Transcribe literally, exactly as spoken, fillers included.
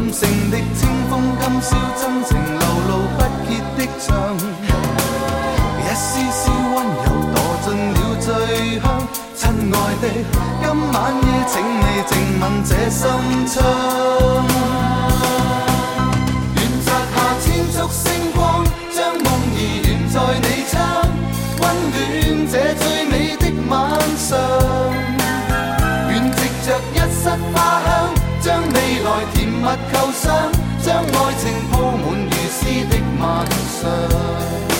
性的清風，今宵真情流露不結的牆，一絲絲溫柔墮進了醉鄉。親愛的，今晚夜請你靜吻這心窗，願摘下千束星光，將夢兒懸在你窗，溫暖這最美的晚上。願藉着一室花香，將未來甜蜜構想，將愛情鋪滿如詩的晚上。